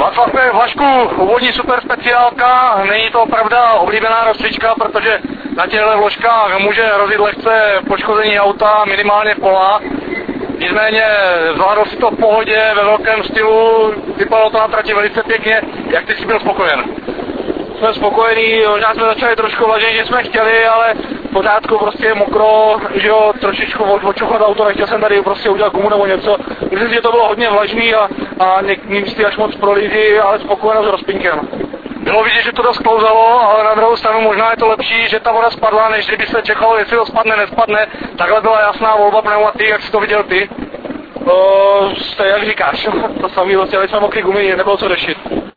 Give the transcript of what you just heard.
Václav, Vašku, úvodní super speciálka, není to pravda oblíbená rozcvička, protože na těchto vložkách může hrozit lehce poškození auta, minimálně kola. Nicméně zvládl si to v pohodě, ve velkém stylu, vypadalo to na trati velice pěkně. Jak ty jsi byl spokojen? Jsme spokojení, možná jsme začali trošku vlažněji, že jsme chtěli, ale v pořádku, prostě je mokro, že jo, trošičku odčuchat auto, nechtěl jsem tady prostě udělat gumu nebo něco. Myslím si, že to bylo hodně vlažný a místy až moc prolízy, ale spokojenost s rozpínkem. Bylo vidět, že to dost klouzalo, ale na druhou stranu možná je to lepší, že ta voda spadla, než kdyby se čekalo, jestli to spadne, nespadne. Takhle byla jasná volba pneumatik, jak jsi to viděl ty? Jak říkáš, to samý, chtěli jsme mokrý gumy, nebylo co řešit.